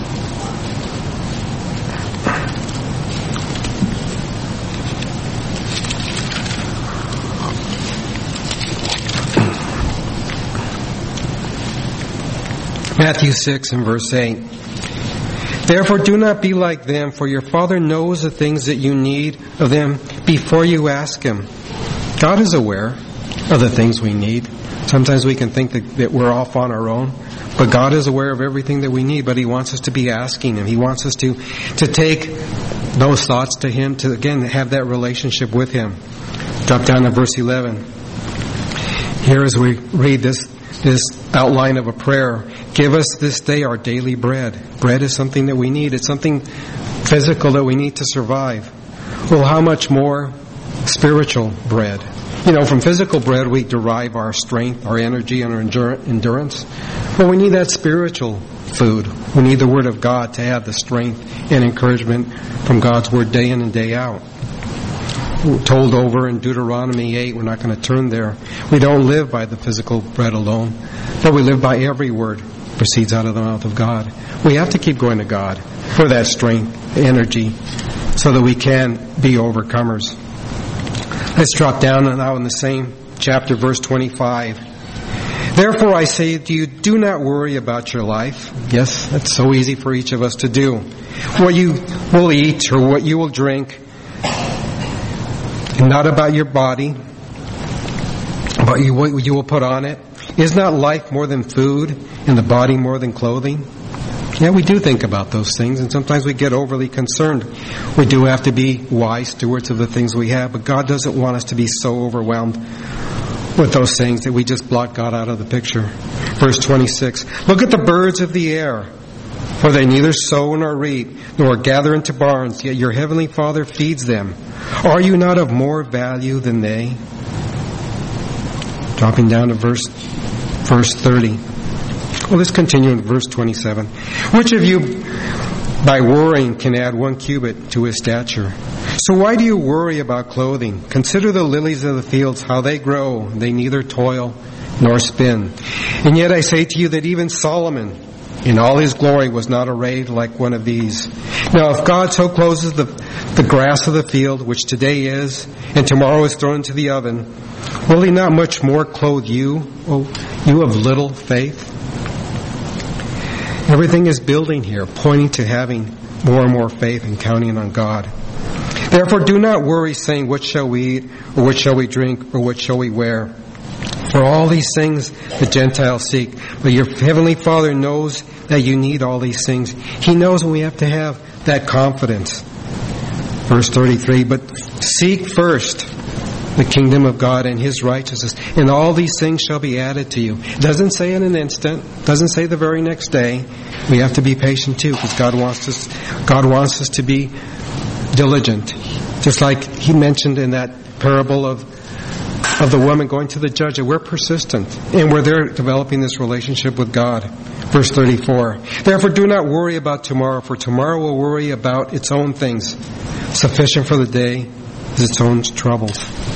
Matthew six and verse eight. Therefore do not be like them, for your Father knows the things that you need of them before you ask Him. God is aware of the things we need. Sometimes we can think that, that we're off on our own, but God is aware of everything that we need, but He wants us to be asking Him. He wants us to, to take those thoughts to Him, to again have that relationship with Him. Drop down to verse eleven. Here as we read this, this outline of a prayer, give us this day our daily bread. Bread is something that we need. It's something physical that we need to survive. Well, how much more spiritual bread? You know, from physical bread we derive our strength, our energy, and our endurance. But we need that spiritual food. We need the Word of God to have the strength and encouragement from God's Word day in and day out. We're told over in Deuteronomy eight, we're not going to turn there, we don't live by the physical bread alone, but we live by every word that proceeds out of the mouth of God. We have to keep going to God for that strength, energy, so that we can be overcomers. Let's drop down now in the same chapter, verse twenty-five. Therefore I say to you, do not worry about your life. Yes, that's so easy for each of us to do. What you will eat or what you will drink, and not about your body, but you, what you will put on it. Is not life more than food, and the body more than clothing? Yeah, we do think about those things, and sometimes we get overly concerned. We do have to be wise stewards of the things we have, but God doesn't want us to be so overwhelmed with those things that we just blot God out of the picture. Verse twenty-six, look at the birds of the air, for they neither sow nor reap, nor gather into barns, yet your heavenly Father feeds them. Are you not of more value than they? Dropping down to verse, verse thirty. Well, let's continue in verse twenty-seven. Which of you, by worrying, can add one cubit to his stature? So why do you worry about clothing? Consider the lilies of the fields, how they grow. They neither toil nor spin. And yet I say to you that even Solomon, in all his glory, was not arrayed like one of these. Now if God so clothes the, the grass of the field, which today is, and tomorrow is thrown into the oven, will He not much more clothe you, O you of little faith? Everything is building here, pointing to having more and more faith and counting on God. Therefore do not worry, saying, what shall we eat, or what shall we drink, or what shall we wear? For all these things the Gentiles seek, but your heavenly Father knows that you need all these things. He knows we have to have that confidence. Verse thirty-three, but seek first the kingdom of God and His righteousness, and all these things shall be added to you. It doesn't say in an instant, doesn't say the very next day. We have to be patient too, because God wants us, God wants us to be diligent. Just like He mentioned in that parable of of the woman going to the judge, that we're persistent and we're there developing this relationship with God. Verse thirty-four, therefore do not worry about tomorrow, for tomorrow will worry about its own things. Sufficient for the day is its own troubles.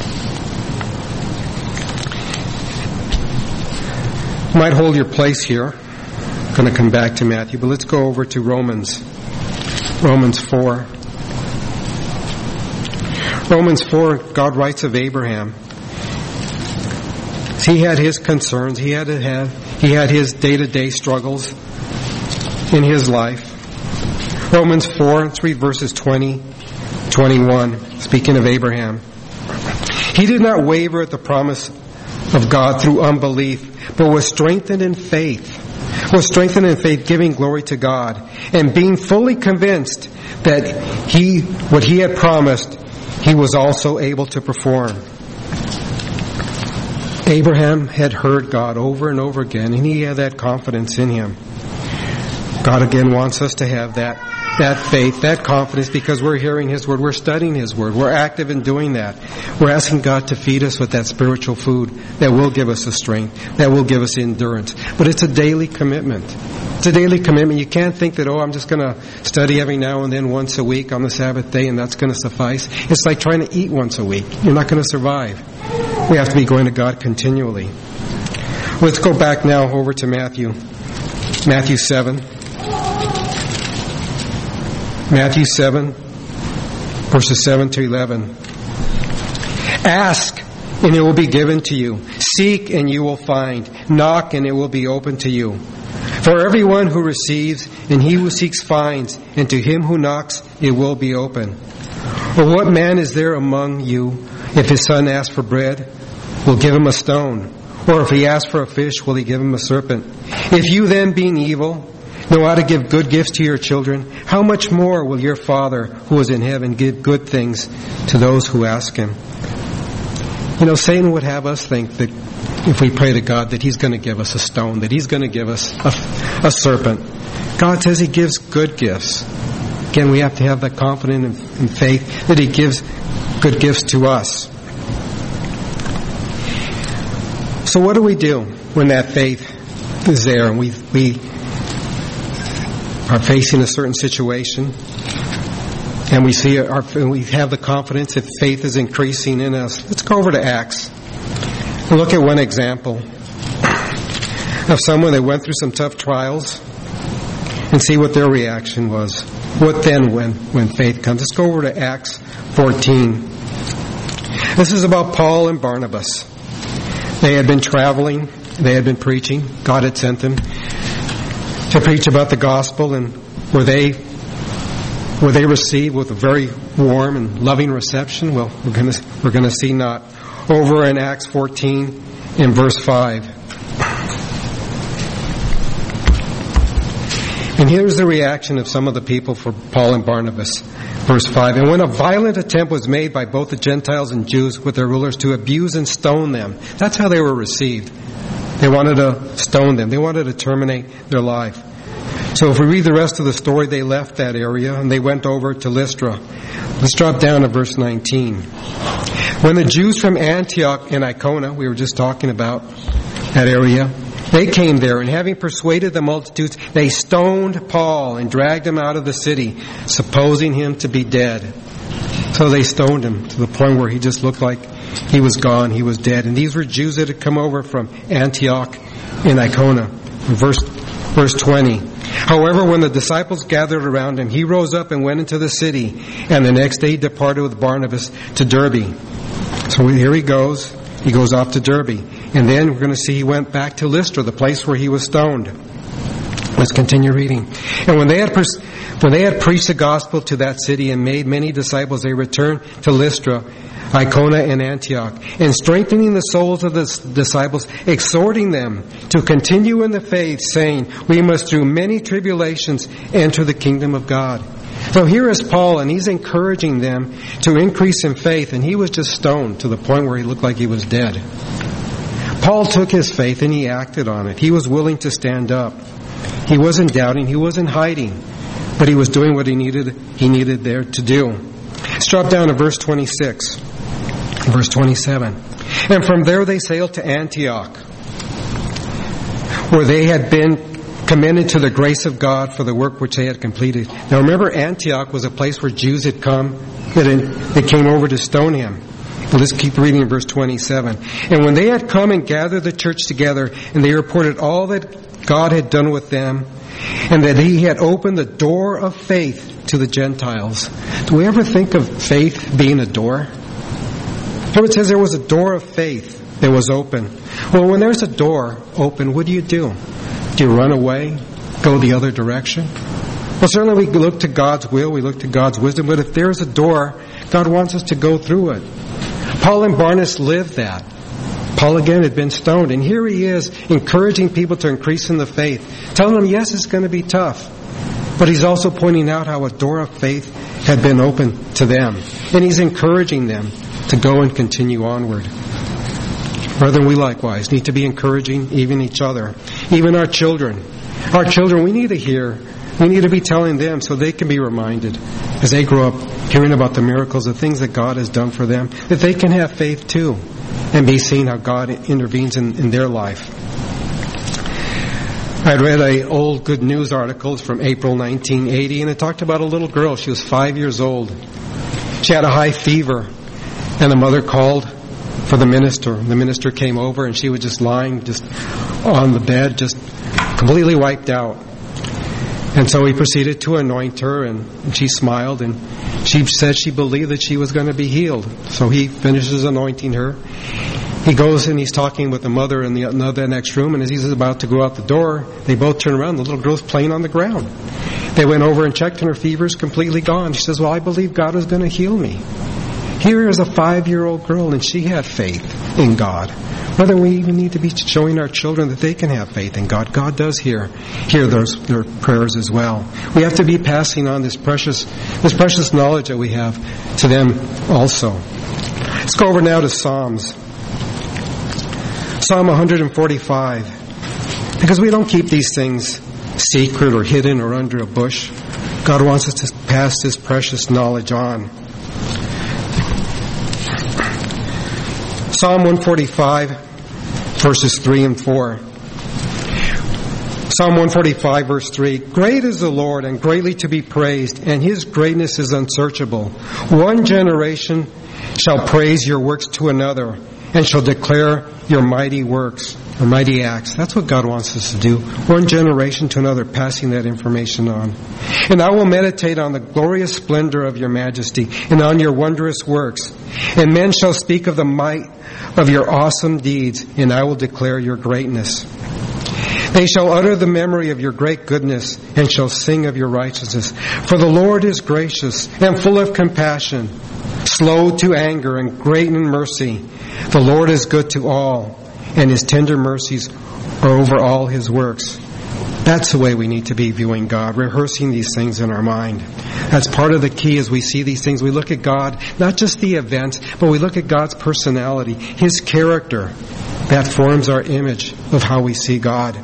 You might hold your place here. I'm going to come back to Matthew, but let's go over to Romans. Romans four. Romans four, God writes of Abraham. He had his concerns. He had to have, he had his day-to-day struggles in his life. Romans four, let's read verses twenty, twenty-one, speaking of Abraham. He did not waver at the promise of God through unbelief, but was strengthened in faith. Was strengthened in faith, giving glory to God, and being fully convinced that he, what he had promised, he was also able to perform. Abraham had heard God over and over again, and he had that confidence in Him. God again wants us to have that that faith, that confidence, because we're hearing His Word, we're studying His Word, we're active in doing that. We're asking God to feed us with that spiritual food that will give us the strength, that will give us endurance. But it's a daily commitment. It's a daily commitment. You can't think that, oh, I'm just going to study every now and then once a week on the Sabbath day and that's going to suffice. It's like trying to eat once a week. You're not going to survive. We have to be going to God continually. Let's go back now over to Matthew. Matthew seven. Matthew seven, verses seven to eleven. Ask, and it will be given to you. Seek, and you will find. Knock, and it will be open to you. For everyone who receives, and he who seeks finds, and to him who knocks, it will be open. Or what man is there among you, if his son asks for bread, will give him a stone? Or if he asks for a fish, will he give him a serpent? If you then, being evil, know how to give good gifts to your children, how much more will your Father who is in heaven give good things to those who ask Him? You know, Satan would have us think that if we pray to God that He's going to give us a stone, that He's going to give us a, a serpent. God says He gives good gifts. Again, we have to have that confidence and faith that He gives good gifts to us. So what do we do when that faith is there and we we are facing a certain situation and we see our, and we have the confidence that faith is increasing in us? Let's go over to Acts and look at one example of someone that went through some tough trials and see what their reaction was. What then when, when faith comes? Let's go over to Acts fourteen. This is about Paul and Barnabas. They had been traveling. They had been preaching. God had sent them to preach about the gospel, and were they were they received with a very warm and loving reception? Well, we're going to we're going to see not. Over in Acts fourteen, in verse five, and here's the reaction of some of the people for Paul and Barnabas. Verse five, and when a violent attempt was made by both the Gentiles and Jews with their rulers to abuse and stone them, that's how they were received. They wanted to stone them. They wanted to terminate their life. So if we read the rest of the story, they left that area and they went over to Lystra. Let's drop down to verse nineteen. When the Jews from Antioch and Iconium, we were just talking about that area, they came there, and having persuaded the multitudes, they stoned Paul and dragged him out of the city, supposing him to be dead. So they stoned him to the point where he just looked like he was gone, he was dead. And these were Jews that had come over from Antioch and Iconium. Verse, verse twenty. However, when the disciples gathered around him, he rose up and went into the city, and the next day he departed with Barnabas to Derbe. So here he goes. He goes off to Derbe. And then we're going to see he went back to Lystra, the place where he was stoned. Let's continue reading. And when they had pers- when they had preached the gospel to that city and made many disciples, they returned to Lystra, Iconium, and Antioch, and strengthening the souls of the disciples, exhorting them to continue in the faith, saying, we must through many tribulations enter the kingdom of God. So here is Paul, and he's encouraging them to increase in faith, and he was just stoned to the point where he looked like he was dead. Paul took his faith and he acted on it. He was willing to stand up. He wasn't doubting, he wasn't hiding, but he was doing what he needed he needed there to do. Let's drop down to verse twenty-six, verse twenty-seven. And from there they sailed to Antioch, where they had been commended to the grace of God for the work which they had completed. Now remember, Antioch was a place where Jews had come, that came over to stone him. Well, let's keep reading in verse twenty-seven. And when they had come and gathered the church together, and they reported all that God had done with them, and that He had opened the door of faith to the Gentiles. Do we ever think of faith being a door? Here it says there was a door of faith that was open. Well, when there's a door open, what do you do? Do you run away? Go the other direction? Well, certainly we look to God's will, we look to God's wisdom, but if there's a door, God wants us to go through it. Paul and Barnabas lived that. Paul again had been stoned, and here he is encouraging people to increase in the faith, telling them, yes, it's going to be tough, but he's also pointing out how a door of faith had been opened to them, and he's encouraging them to go and continue onward. Brethren, we likewise need to be encouraging even each other, even our children. Our children, we need to hear We need to be telling them so they can be reminded as they grow up hearing about the miracles, the things that God has done for them, that they can have faith too and be seeing how God intervenes in, in their life. I read an old Good News article from April nineteen eighty, and it talked about a little girl. She was five years old. She had a high fever, and the mother called for the minister. The minister came over, and she was just lying just on the bed, just completely wiped out. And so he proceeded to anoint her, and she smiled, and she said she believed that she was going to be healed. So he finishes anointing her. He goes and he's talking with the mother in the another next room, and as he's about to go out the door, they both turn around. The little girl's playing on the ground. They went over and checked, and her fever's completely gone. She says, well, I believe God is going to heal me. Here is a five-year-old girl, and she had faith in God. Whether we even need to be showing our children that they can have faith in God. God does hear hear those, their prayers as well. We have to be passing on this precious this precious knowledge that we have to them also. Let's go over now to Psalms. Psalm one forty-five. Because we don't keep these things secret or hidden or under a bush. God wants us to pass this precious knowledge on. Psalm one forty-five, verses three and four. Psalm one forty-five, verse three. Great is the Lord and greatly to be praised, and His greatness is unsearchable. One generation shall praise your works to another, and shall declare your mighty works, or mighty acts. That's what God wants us to do. One generation to another, passing that information on. And I will meditate on the glorious splendor of your majesty, and on your wondrous works. And men shall speak of the might of your awesome deeds, and I will declare your greatness. They shall utter the memory of your great goodness, and shall sing of your righteousness. For the Lord is gracious and full of compassion, slow to anger and great in mercy. The Lord is good to all, and His tender mercies are over all His works. That's the way we need to be viewing God, rehearsing these things in our mind. That's part of the key as we see these things. We look at God, not just the events, but we look at God's personality, His character. That forms our image of how we see God.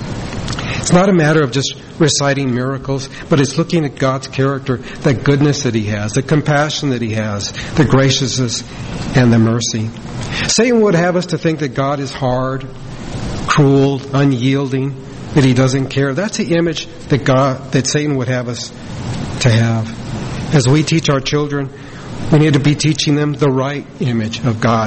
It's not a matter of just reciting miracles, but it's looking at God's character, the goodness that He has, the compassion that He has, the graciousness and the mercy. Satan would have us to think that God is hard, cruel, unyielding, that He doesn't care. That's the image that God, that Satan would have us to have. As we teach our children, we need to be teaching them the right image of God.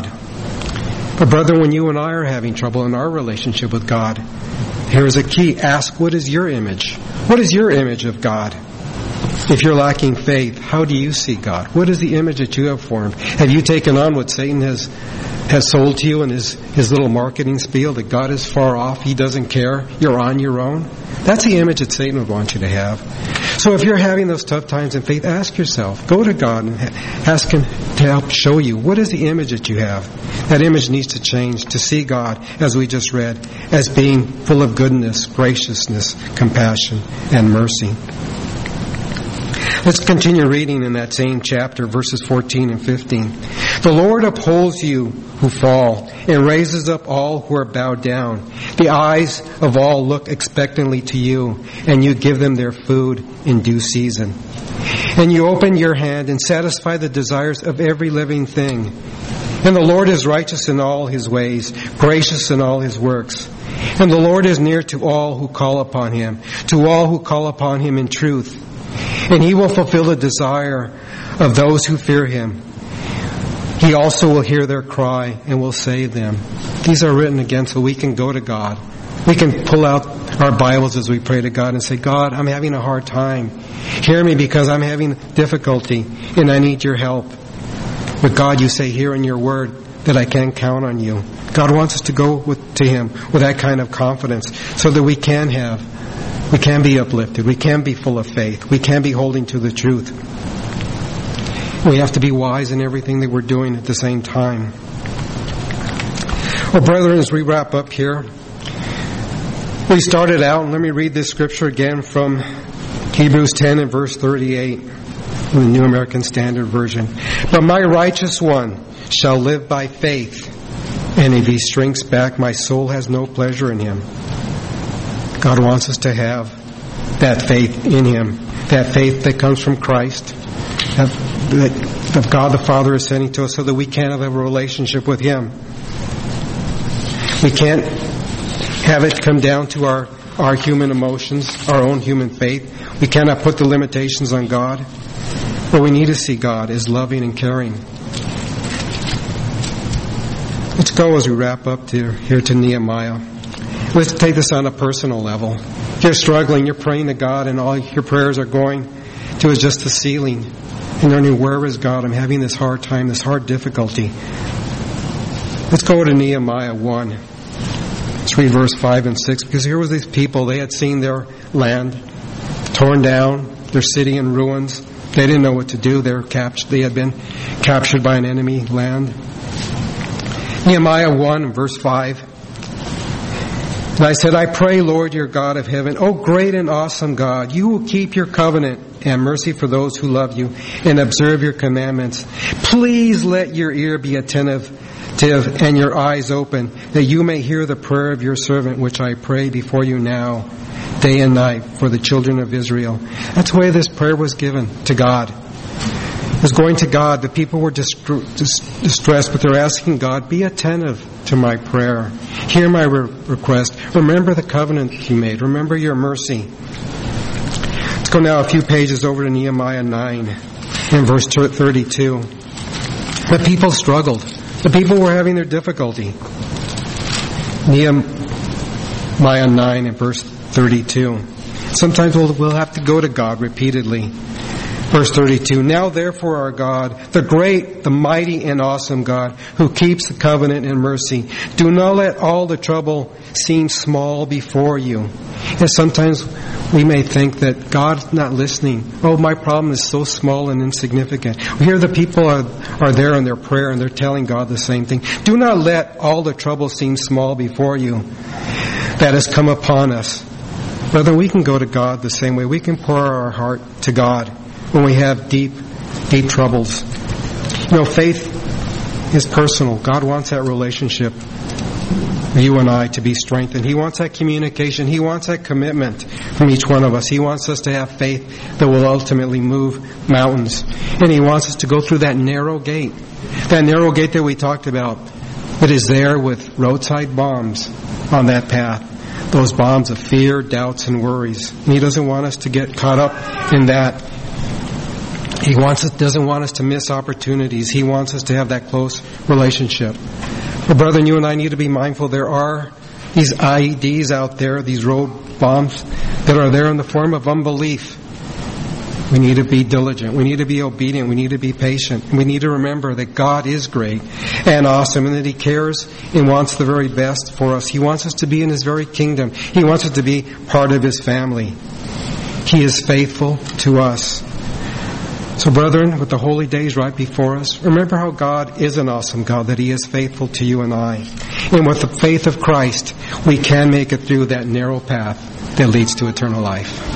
But brother, when you and I are having trouble in our relationship with God, here is a key. Ask, what is your image? What is your image of God? If you're lacking faith, how do you see God? What is the image that you have formed? Have you taken on what Satan has has sold to you in his, his little marketing spiel, that God is far off, He doesn't care, you're on your own? That's the image that Satan would want you to have. So if you're having those tough times in faith, ask yourself, go to God and ask Him to help show you, what is the image that you have? That image needs to change to see God, as we just read, as being full of goodness, graciousness, compassion, and mercy. Let's continue reading in that same chapter, verses fourteen and fifteen. The Lord upholds you who fall, and raises up all who are bowed down. The eyes of all look expectantly to you, and you give them their food in due season. And you open your hand and satisfy the desires of every living thing. And the Lord is righteous in all His ways, gracious in all His works. And the Lord is near to all who call upon Him, to all who call upon Him in truth. And He will fulfill the desire of those who fear Him. He also will hear their cry and will save them. These are written again so we can go to God. We can pull out our Bibles as we pray to God and say, God, I'm having a hard time. Hear me because I'm having difficulty and I need your help. But God, you say here in your word that I can count on you. God wants us to go with, to Him with that kind of confidence so that we can have, we can be uplifted, we can be full of faith, we can be holding to the truth. We have to be wise in everything that we're doing at the same time. Well, brethren, as we wrap up here, we started out, and let me read this scripture again from Hebrews ten and verse thirty-eight in the New American Standard Version. But my righteous one shall live by faith, and if he shrinks back, my soul has no pleasure in him. God wants us to have that faith in Him, that faith that comes from Christ, that, that God the Father is sending to us so that we can have a relationship with Him. We can't have it come down to our, our human emotions, our own human faith. We cannot put the limitations on God. What we need to see God as loving and caring. Let's go as we wrap up to, here to Nehemiah. Let's take this on a personal level. You're struggling, you're praying to God, and all your prayers are going to is just the ceiling. And you're wondering, where is God? I'm having this hard time, this hard difficulty. Let's go to Nehemiah one. Let's read verse five and six, because here was these people, they had seen their land torn down, their city in ruins. They didn't know what to do. They were captured. They had been captured by an enemy land. Nehemiah one, verse five. And I said, I pray, Lord, your God of heaven, O great and awesome God, you will keep your covenant and mercy for those who love you and observe your commandments. Please let your ear be attentive and your eyes open, that you may hear the prayer of your servant, which I pray before you now, day and night, for the children of Israel. That's the way this prayer was given to God. It was going to God. The people were distressed, but they're asking God, be attentive to my prayer. Hear my re- request. Remember the covenant you made. Remember your mercy. Let's go now a few pages over to Nehemiah nine and verse thirty-two. The people struggled. The people were having their difficulty. Nehemiah nine and verse thirty-two. Sometimes we'll, we'll have to go to God repeatedly. Verse thirty-two, now therefore our God, the great, the mighty and awesome God, who keeps the covenant and mercy, do not let all the trouble seem small before you. And sometimes we may think that God's not listening. Oh, my problem is so small and insignificant. We hear the people are, are there in their prayer and they're telling God the same thing. Do not let all the trouble seem small before you that has come upon us. Brother, we can go to God the same way. We can pour our heart to God when we have deep, deep troubles. You know, faith is personal. God wants that relationship, you and I, to be strengthened. He wants that communication. He wants that commitment from each one of us. He wants us to have faith that will ultimately move mountains. And He wants us to go through that narrow gate. That narrow gate that we talked about, that is there with roadside bombs on that path. Those bombs of fear, doubts, and worries. And He doesn't want us to get caught up in that. He wants us, doesn't want us to miss opportunities. He wants us to have that close relationship. But brethren, you and I need to be mindful. There are these I E Ds out there, these road bombs that are there in the form of unbelief. We need to be diligent. We need to be obedient. We need to be patient. We need to remember that God is great and awesome, and that He cares and wants the very best for us. He wants us to be in His very kingdom. He wants us to be part of His family. He is faithful to us. So brethren, with the holy days right before us, remember how God is an awesome God, that He is faithful to you and I. And with the faith of Christ, we can make it through that narrow path that leads to eternal life.